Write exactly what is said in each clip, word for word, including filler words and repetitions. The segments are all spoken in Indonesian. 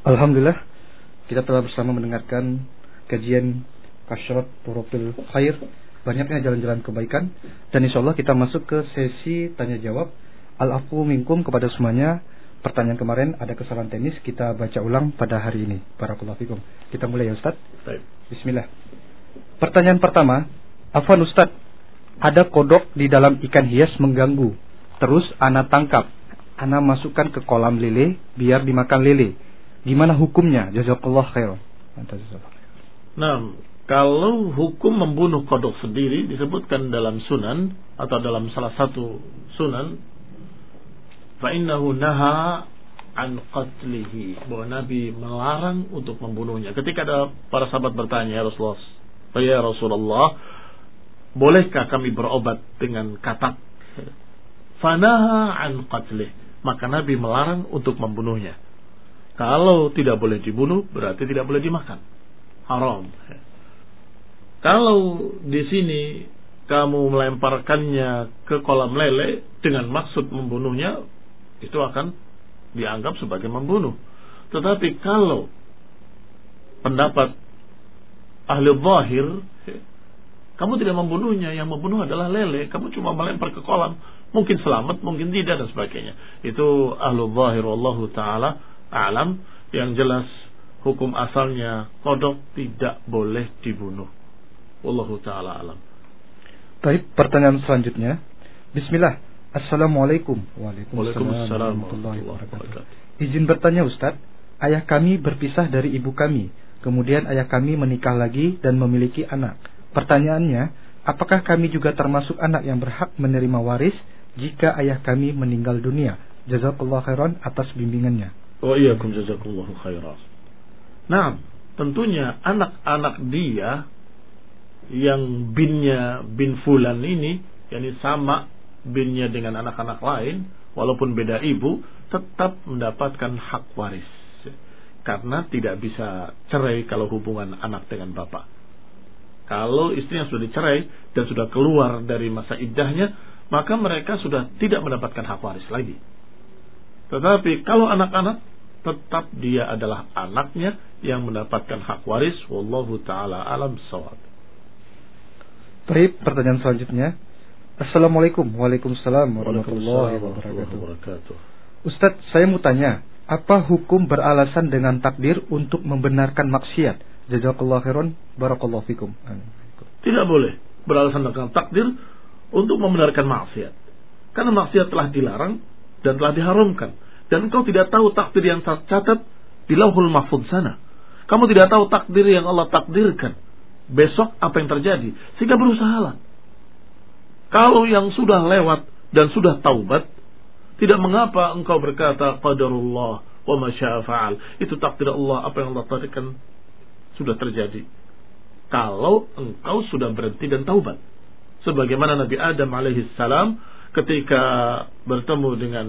Alhamdulillah, kita telah bersama mendengarkan kajian Kasyrat Turuqil Khair, banyaknya jalan-jalan kebaikan, dan insya Allah kita masuk ke sesi tanya jawab. Al-afu minkum kepada semuanya. Pertanyaan kemarin ada kesalahan teknis, kita baca ulang pada hari ini. Barakallahu fikum. Kita mulai ya Ustaz. Baik. Bismillah. Pertanyaan pertama, Afwan Ustaz, ada kodok di dalam ikan hias mengganggu. Terus ana tangkap, ana masukkan ke kolam lele biar dimakan lele. Gimana hukumnya? Jazakallah khairan. Nah, kalau hukum membunuh kodok sendiri disebutkan dalam sunan atau dalam salah satu sunan, fa innahu naha an qatlihi, bahwa Nabi melarang untuk membunuhnya. Ketika ada para sahabat bertanya, ya Rasulullah, ya Rasulullah, bolehkah kami berobat dengan katak? Fanaha an qatlih, maka Nabi melarang untuk membunuhnya. Kalau tidak boleh dibunuh, berarti tidak boleh dimakan, haram. Kalau di sini kamu melemparkannya ke kolam lele dengan maksud membunuhnya, itu akan dianggap sebagai membunuh. Tetapi kalau pendapat ahli zahir, kamu tidak membunuhnya, yang membunuh adalah lele, kamu cuma melempar ke kolam, mungkin selamat, mungkin tidak, dan sebagainya. Itu ahli zahir, wallahu ta'ala alam. Yang jelas hukum asalnya kodok tidak boleh dibunuh, wallahu ta'ala alam. Baik, pertanyaan selanjutnya. Bismillah. Assalamualaikum. Waalaikumsalam warahmatullahi wabarakatuh. Izin bertanya Ustaz, ayah kami berpisah dari ibu kami, kemudian ayah kami menikah lagi dan memiliki anak. Pertanyaannya, apakah kami juga termasuk anak yang berhak menerima waris jika ayah kami meninggal dunia? Jazakallahu khairan atas bimbingannya. Wa iyyakum jazakallahu khairan. Nah, tentunya anak-anak dia yang binnya bin fulan ini, yakni sama binnya dengan anak-anak lain, walaupun beda ibu, tetap mendapatkan hak waris. Karena tidak bisa cerai kalau hubungan anak dengan bapak. Kalau istrinya sudah dicerai dan sudah keluar dari masa iddahnya, maka mereka sudah tidak mendapatkan hak waris lagi. Tetapi kalau anak-anak, tetap dia adalah anaknya yang mendapatkan hak waris. Wallahu ta'ala alam shawab. Baik, pertanyaan selanjutnya. Assalamualaikum. Waalaikumsalam warahmatullahi wabarakatuh. Ustadz, saya mau tanya, apa hukum beralasan dengan takdir untuk membenarkan maksiat? Jazakallahu khairan, barakallahu fikum. Tidak boleh beralasan dengan takdir untuk membenarkan maksiat, karena maksiat telah dilarang dan telah diharamkan. Dan engkau tidak tahu takdir yang tercatat di Lauhul Mahfuz sana. Kamu tidak tahu takdir yang Allah takdirkan besok apa yang terjadi, sehingga berusahalah. Kalau yang sudah lewat dan sudah taubat, tidak mengapa engkau berkata qadarullah wa ma syaa fa'al. Itu takdir Allah, apa yang Allah takdirkan sudah terjadi. Kalau engkau sudah berhenti dan taubat, sebagaimana Nabi Adam alaihi salam ketika bertemu dengan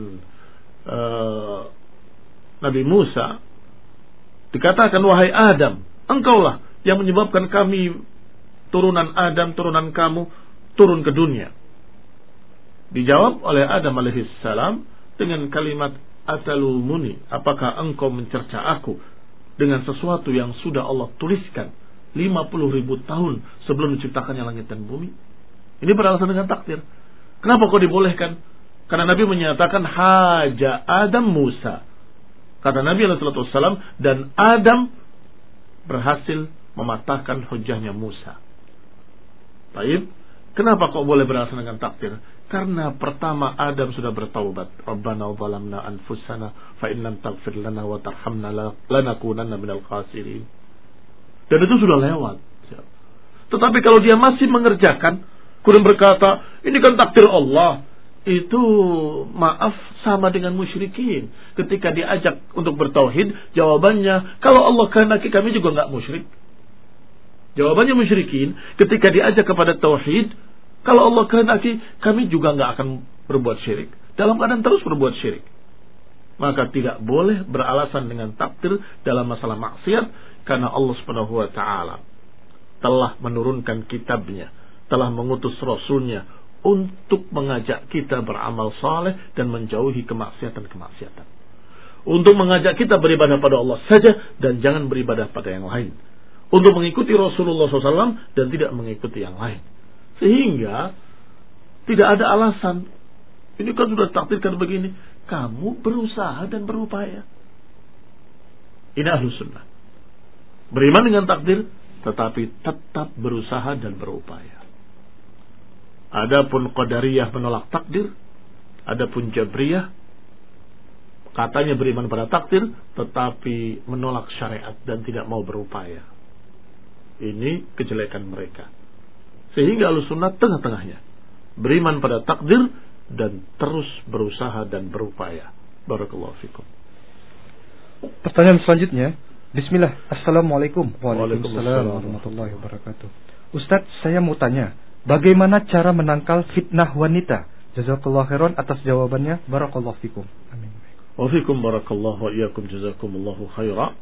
Uh, Nabi Musa, dikatakan, wahai Adam, engkaulah yang menyebabkan kami, turunan Adam, turunan kamu, turun ke dunia. Dijawab oleh Adam alaihissalam dengan kalimat atalumuni, apakah engkau mencerca aku dengan sesuatu yang sudah Allah tuliskan lima puluh ribu tahun sebelum diciptakannya langit dan bumi? Ini beralasan dengan takdir. Kenapa kau dibolehkan? Karena Nabi menyatakan haja Adam Musa. Kata Nabi alaihi wasallam, dan Adam berhasil mematahkan hujahnya Musa. Baik, kenapa kok boleh beralasan dengan takdir? Karena pertama Adam sudah bertaubat. Rabbana zalamna anfusana fa in lam taghfir lana wa tarhamna lanakunanna minal khasirin. Dan itu sudah lewat. Tetapi kalau dia masih mengerjakan, kemudian berkata, ini kan takdir Allah, itu maaf sama dengan musyrikin. Ketika diajak untuk bertauhid, jawabannya, kalau Allah kehendaki kami juga enggak musyrik. Jawabannya musyrikin ketika diajak kepada tauhid, kalau Allah kehendaki kami juga enggak akan berbuat syirik, dalam keadaan terus berbuat syirik. Maka tidak boleh beralasan dengan takdir dalam masalah maksiat, karena Allah Subhanahu wa taala telah menurunkan kitabnya, telah mengutus rasulnya untuk mengajak kita beramal saleh dan menjauhi kemaksiatan-kemaksiatan. untuk mengajak kita beribadah pada Allah saja dan jangan beribadah pada yang lain. Untuk mengikuti Rasulullah shallallahu alaihi wasallam dan tidak mengikuti yang lain. Sehingga tidak ada alasan. Ini kan sudah takdirkan begini. Kamu berusaha dan berupaya. Ini Ahlus Sunnah. Beriman dengan takdir, tetapi tetap berusaha dan berupaya. Adapun Qadariyah menolak takdir, adapun Jabriyah katanya beriman pada takdir, tetapi menolak syariat dan tidak mau berupaya. Ini kejelekan mereka. Sehingga Ahlus Sunnah tengah-tengahnya. Beriman pada takdir dan terus berusaha dan berupaya. Barakallahu fikum. Pertanyaan selanjutnya. Bismillah. Assalamualaikum. Waalaikumsalam warahmatullahi wabarakatuh. Ustadz, saya mau tanya, bagaimana cara menangkal fitnah wanita? Jazakallahu khairan atas jawabannya. Barakallahu fikum. Amin. Wa fikum barakallahu wa iyyakum jazakumullahu khaira.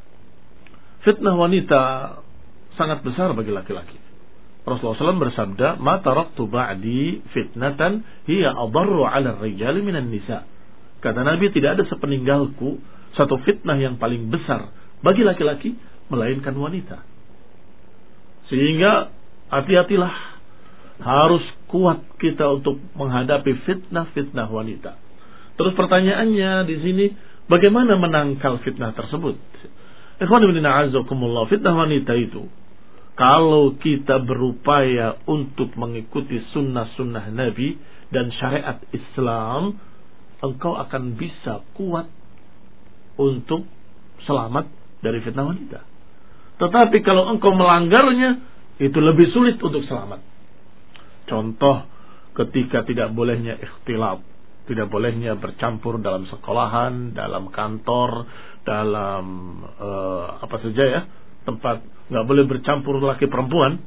Fitnah wanita sangat besar bagi laki-laki. Rasulullah shallallahu alaihi wasallam bersabda, "Ma taraktu ba'di fitnatan hiya adarru 'ala ar-rijali minan nisa." Kata Nabi, tidak ada sepeninggalku satu fitnah yang paling besar bagi laki-laki melainkan wanita. Sehingga hati-hatilah, harus kuat kita untuk menghadapi fitnah-fitnah wanita. Terus pertanyaannya di sini, bagaimana menangkal fitnah tersebut? Ikhwan fillah a'azzakumullah, fitnah wanita itu, kalau kita berupaya untuk mengikuti sunnah-sunnah Nabi dan syariat Islam, engkau akan bisa kuat untuk selamat dari fitnah wanita. Tetapi kalau engkau melanggarnya, itu lebih sulit untuk selamat. Contoh, ketika tidak bolehnya ikhtilat, tidak bolehnya bercampur dalam sekolahan, dalam kantor, dalam uh, apa saja ya, tempat nggak boleh bercampur laki perempuan,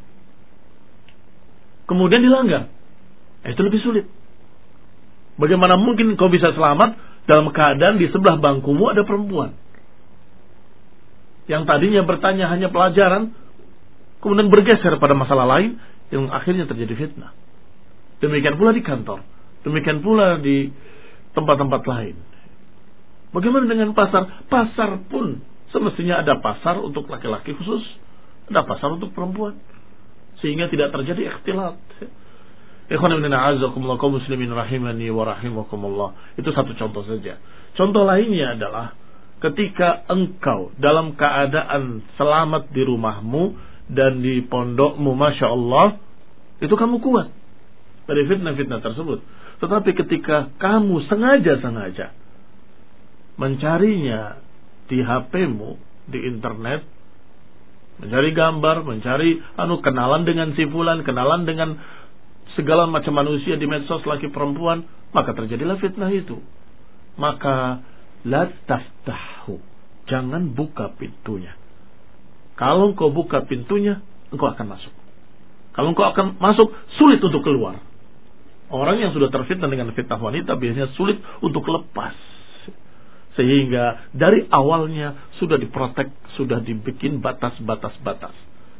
kemudian dilanggar, itu lebih sulit. Bagaimana mungkin kau bisa selamat dalam keadaan di sebelah bangkumu ada perempuan yang tadinya bertanya hanya pelajaran, kemudian bergeser pada masalah lain yang akhirnya terjadi fitnah. Demikian pula di kantor, demikian pula di tempat-tempat lain. Bagaimana dengan pasar? Pasar pun semestinya ada pasar untuk laki-laki khusus, ada pasar untuk perempuan, sehingga tidak terjadi ikhtilat. Ikhwan fillah a'azzakumullah kaum muslimin rahimani wa rahimakumullah. Itu satu contoh saja. Contoh lainnya adalah ketika engkau dalam keadaan selamat di rumahmu dan di pondokmu, masya Allah, itu kamu kuat dari fitnah-fitnah tersebut. Tetapi ketika kamu sengaja-sengaja mencarinya di H P-mu, di internet, mencari gambar, mencari anu kenalan dengan si fulan, kenalan dengan segala macam manusia di medsos laki perempuan, maka terjadilah fitnah itu. Maka la taftahu, jangan buka pintunya. Kalau engkau buka pintunya, engkau akan masuk. Kalau engkau akan masuk, sulit untuk keluar. Orang yang sudah terfitnah dengan fitnah wanita biasanya sulit untuk lepas. Sehingga dari awalnya sudah diprotek, sudah dibikin batas-batas-batas.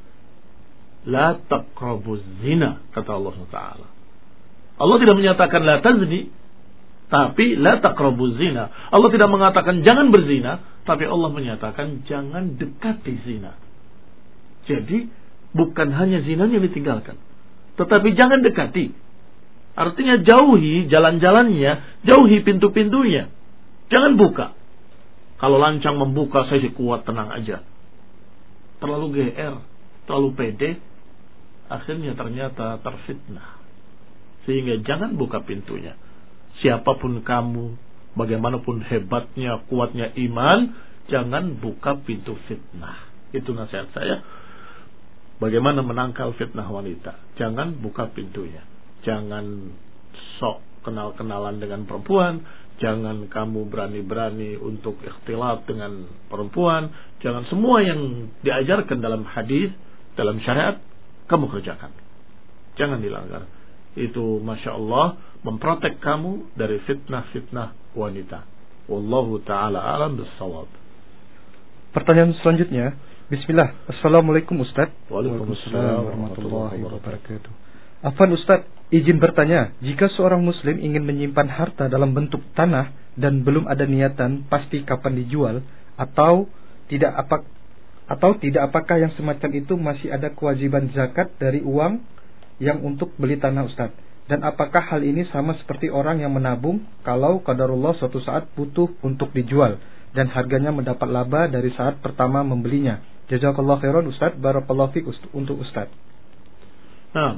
La taqrabuz zina, kata Allah Taala. Allah tidak menyatakan la tazni, tapi la taqrabuz zina. Allah tidak mengatakan jangan berzina, tapi Allah menyatakan jangan dekati zina. Jadi bukan hanya zinanya yang ditinggalkan, tetapi jangan dekati. Artinya jauhi jalan-jalannya, jauhi pintu-pintunya. Jangan buka. Kalau lancang membuka, saya sih kuat, tenang aja. Terlalu G R, terlalu pede, akhirnya ternyata terfitnah. Sehingga jangan buka pintunya. Siapapun kamu, bagaimanapun hebatnya, kuatnya iman, jangan buka pintu fitnah. Itu nasihat saya. Bagaimana menangkal fitnah wanita? Jangan buka pintunya. Jangan sok kenal-kenalan dengan perempuan. Jangan kamu berani-berani untuk ikhtilat dengan perempuan. Jangan semua yang diajarkan dalam hadis, dalam syariat, kamu kerjakan. Jangan dilanggar. Itu Masya Allah memprotek kamu dari fitnah-fitnah wanita. Wallahu ta'ala alam bissawab. Pertanyaan selanjutnya. Bismillah. Assalamualaikum Ustaz. Waalaikumsalam warahmatullahi wabarakatuh. Afwan Ustaz, izin bertanya, jika seorang muslim ingin menyimpan harta dalam bentuk tanah dan belum ada niatan pasti kapan dijual, atau tidak apa atau tidak apakah yang semacam itu masih ada kewajiban zakat dari uang yang untuk beli tanah Ustaz? Dan apakah hal ini sama seperti orang yang menabung kalau qadarullah suatu saat butuh untuk dijual dan harganya mendapat laba dari saat pertama membelinya? Jazakallahu khairan Ustaz, barakallahu fiik untuk Ustaz. Nah,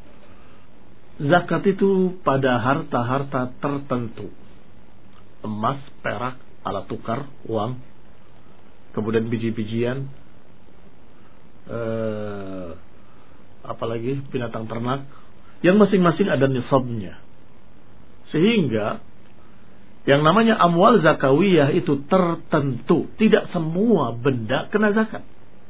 zakat itu pada harta-harta tertentu. Emas, perak, alat tukar, uang, kemudian biji-bijian, eh, apalagi binatang ternak, yang masing-masing ada nisabnya. Sehingga yang namanya amwal zakawiyah itu tertentu. Tidak semua benda kena zakat.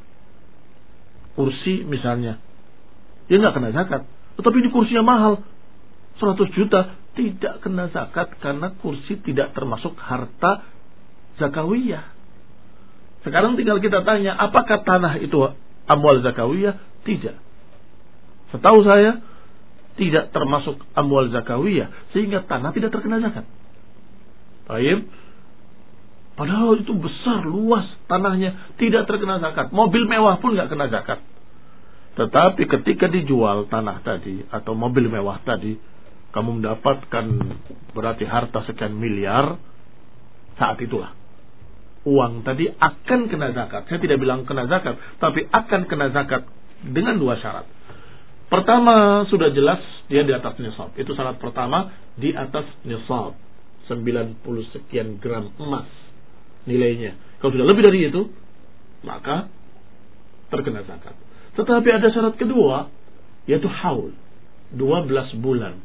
Kursi misalnya, dia nggak kena zakat. Tetapi ini kursinya mahal, seratus juta, tidak kena zakat karena kursi tidak termasuk harta zakawiyah. Sekarang tinggal kita tanya, apakah tanah itu amwal zakawiyah? Tidak. Setahu saya tidak termasuk amwal zakawiyah, sehingga tanah tidak terkena zakat. Baik. Padahal itu besar, luas tanahnya, tidak terkena zakat. Mobil mewah pun nggak kena zakat. Tetapi ketika dijual tanah tadi atau mobil mewah tadi, kamu mendapatkan berarti harta sekian miliar, saat itulah uang tadi akan kena zakat. Saya tidak bilang kena zakat, tapi akan kena zakat dengan dua syarat. Pertama, sudah jelas dia di atas nisab. Itu syarat pertama, di atas nisab. sembilan puluh sekian gram emas nilainya. Kalau sudah lebih dari itu, maka terkena zakat. Tetapi ada syarat kedua, yaitu haul, dua belas bulan.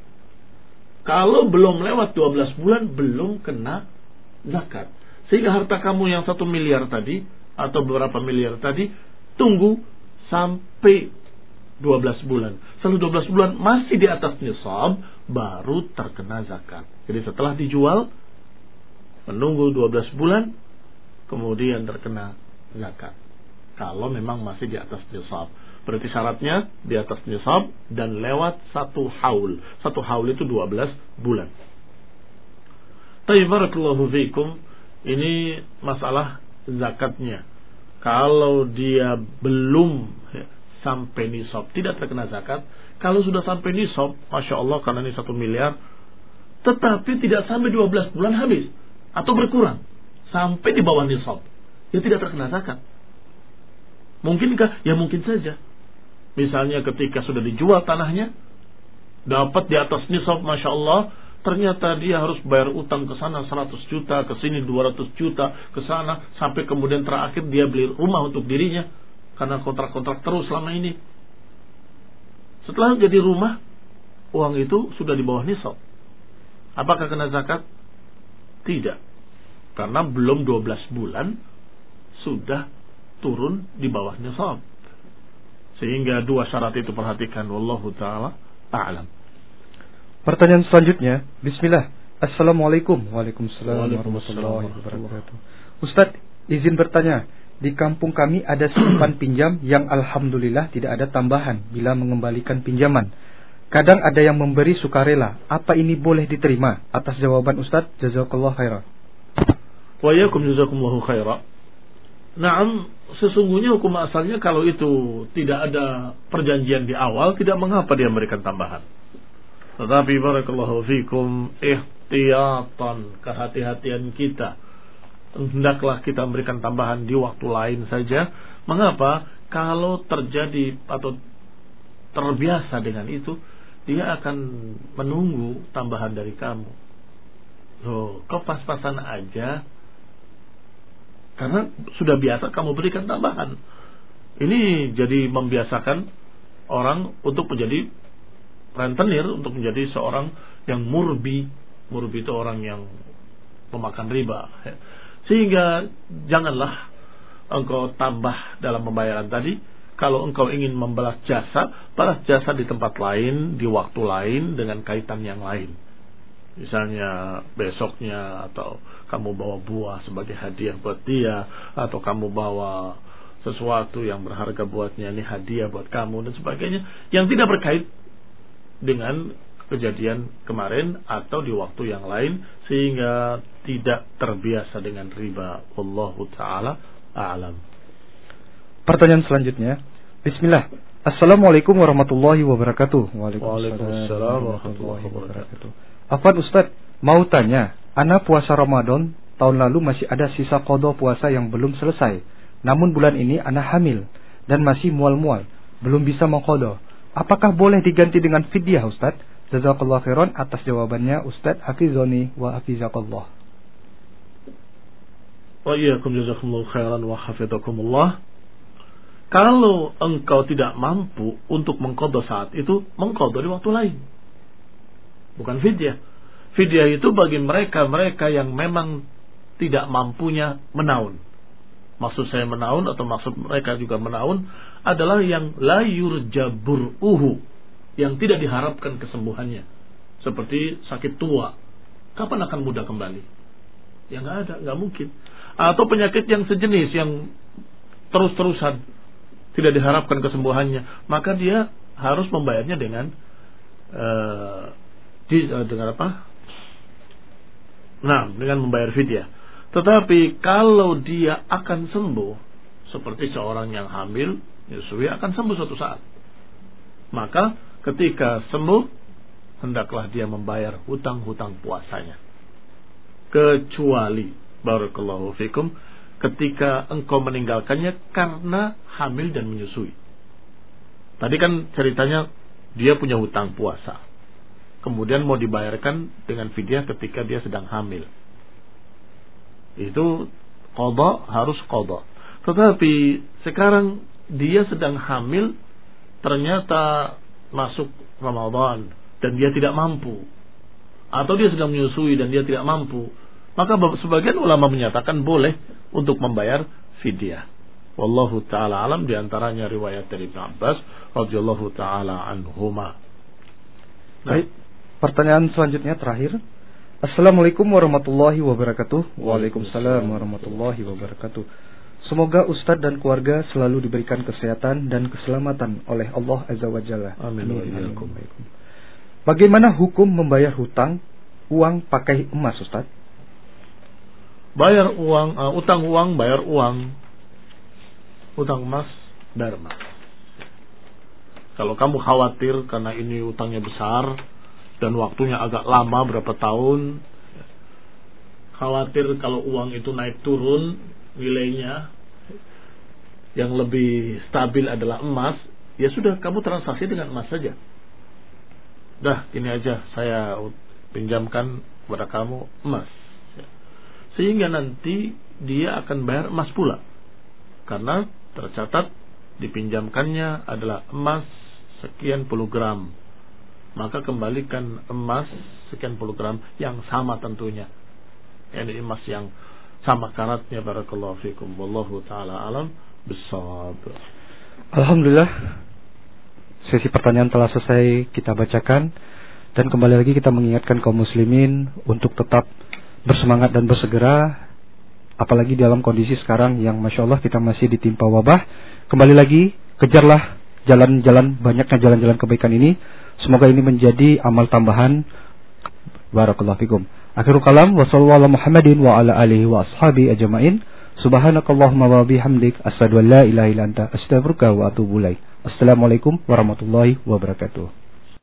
Kalau belum lewat dua belas bulan, belum kena zakat. Sehingga harta kamu yang satu miliar tadi, atau beberapa miliar tadi, tunggu sampai dua belas bulan. Setelah dua belas bulan masih di atas nisab, baru terkena zakat. Jadi setelah dijual, menunggu dua belas bulan, kemudian terkena zakat. Kalau memang masih di atas nisab. Berarti syaratnya di atas nisab dan lewat satu haul. Satu haul itu dua belas bulan. Barakallahu fiikum. Ini masalah zakatnya. Kalau dia belum sampai nisab, tidak terkena zakat. Kalau sudah sampai nisab, Masya Allah, karena ini satu miliar, tetapi tidak sampai dua belas bulan habis, atau berkurang, sampai di bawah nisab, ya tidak terkena zakat. Mungkinkah? Ya mungkin saja. Misalnya ketika sudah dijual tanahnya, dapat di atas nisab, Masya Allah, ternyata dia harus bayar utang ke sana seratus juta, ke sini dua ratus juta, ke sana, sampai kemudian terakhir dia beli rumah untuk dirinya, karena kontrak-kontrak terus selama ini. Setelah jadi rumah, uang itu sudah di bawah nisab. Apakah kena zakat? Tidak. Karena belum dua belas bulan sudah turun di bawah nisab. Sehingga dua syarat itu perhatikan. Wallahu ta'ala a'lam. Pertanyaan selanjutnya, bismillah. Assalamualaikum. Waalaikumsalam warahmatullahi wabarakatuh. Ustaz, izin bertanya. Di kampung kami ada simpan pinjam yang alhamdulillah tidak ada tambahan bila mengembalikan pinjaman. Kadang ada yang memberi sukarela. Apa ini boleh diterima? Atas jawaban Ustaz, jazakallahu khairan. Wa yakum jazakumullahu khairan. Naam, sesungguhnya hukum asalnya kalau itu tidak ada perjanjian di awal, tidak mengapa dia memberikan tambahan. Tetapi barakallahu fikum, ihtiyatan, kehati-hatian kita, hendaklah kita memberikan tambahan di waktu lain saja. Mengapa? Kalau terjadi atau terbiasa dengan itu, dia akan menunggu tambahan dari kamu. So, kau pas-pasan aja, karena sudah biasa kamu berikan tambahan. Ini jadi membiasakan orang untuk menjadi rentenir, untuk menjadi seorang yang murbi. Murbi itu orang yang memakan riba. Sehingga janganlah engkau tambah dalam pembayaran tadi. Kalau engkau ingin membalas jasa, balas jasa di tempat lain, di waktu lain, dengan kaitan yang lain. Misalnya besoknya, atau kamu bawa buah sebagai hadiah buat dia, atau kamu bawa sesuatu yang berharga buatnya, ini hadiah buat kamu, dan sebagainya, yang tidak berkait dengan kejadian kemarin atau di waktu yang lain sehingga tidak terbiasa dengan riba. Wallahu taala a'lam. Pertanyaan selanjutnya. Bismillah. Assalamualaikum warahmatullahi wabarakatuh. Waalaikumsalam warahmatullahi wabarakatuh. Afwan Ustaz, mau tanya, ana puasa Ramadan tahun lalu masih ada sisa qada puasa yang belum selesai. Namun bulan ini ana hamil dan masih mual-mual, belum bisa mengqada. Apakah boleh diganti dengan fidyah Ustaz? Jazakallahu khairan atas jawabannya Ustaz, hafizoni wa hafizakallah. Wa iyyakum jazakumullahu khairan wa hafizakumullah. Kalau engkau tidak mampu untuk mengqada saat itu, mengqada di waktu lain. Bukan fidyah. Fidyah itu bagi mereka-mereka yang memang tidak mampunya menaun. Maksud saya menaun atau maksud mereka juga menaun adalah yang la yurjabur'uhu, yang tidak diharapkan kesembuhannya. Seperti sakit tua, kapan akan mudah kembali? Ya nggak ada, nggak mungkin. Atau penyakit yang sejenis yang terus-terusan tidak diharapkan kesembuhannya, maka dia harus membayarnya dengan uh, di, uh, dengan apa? Nah, dengan membayar fidyah. Tetapi kalau dia akan sembuh, seperti seorang yang hamil, nyusui akan sembuh suatu saat, maka ketika sembuh, hendaklah dia membayar hutang-hutang puasanya. Kecuali, barakallahu fikum, ketika engkau meninggalkannya karena hamil dan menyusui. Tadi kan ceritanya dia punya hutang puasa, kemudian mau dibayarkan dengan fidyah ketika dia sedang hamil. Itu qada, harus qada. Tetapi sekarang dia sedang hamil, ternyata masuk Ramadan dan dia tidak mampu, atau dia sedang menyusui dan dia tidak mampu, maka sebagian ulama menyatakan boleh untuk membayar fidyah. Wallahu taala alam, diantaranya riwayat dari Ibnu Abbas radhiyallahu taala anhuma. Baik, pertanyaan selanjutnya terakhir. Assalamualaikum warahmatullahi wabarakatuh. Waalaikumsalam warahmatullahi wabarakatuh. Semoga Ustadz dan keluarga selalu diberikan kesehatan dan keselamatan oleh Allah Azza wa Jalla. Amin. Amin. Bagaimana hukum membayar hutang uang pakai emas, Ustadz? Bayar uang, uh, utang uang, bayar uang. Utang emas, bayar emas. Kalau kamu khawatir karena ini utangnya besar dan waktunya agak lama, berapa tahun, khawatir kalau uang itu naik turun nilainya, yang lebih stabil adalah emas, ya sudah, kamu transaksi dengan emas saja. Dah, ini aja saya pinjamkan kepada kamu emas, sehingga nanti dia akan bayar emas pula, karena tercatat dipinjamkannya adalah emas sekian puluh gram, maka kembalikan emas sekian puluh gram yang sama tentunya, yakni emas yang sama karatnya. Barakallahu fikum, wallahu taala alam bissawab. Alhamdulillah, sesi pertanyaan telah selesai kita bacakan, dan kembali lagi kita mengingatkan kaum muslimin untuk tetap bersemangat dan bersegera, apalagi dalam kondisi sekarang yang masya Allah kita masih ditimpa wabah. Kembali lagi, kejarlah jalan-jalan, banyaknya jalan-jalan kebaikan ini. Semoga ini menjadi amal tambahan. Barakallahu fikum. Akhirul kalam, wa sallallahu ala Muhammadin wa ala alihi wa ashabi ajma'in. Subhanakallahumma wa bihamdik, asyhadu an la ilaha illa anta, astaghfiruka wa atubu ilaik. Assalamualaikum warahmatullahi wabarakatuh.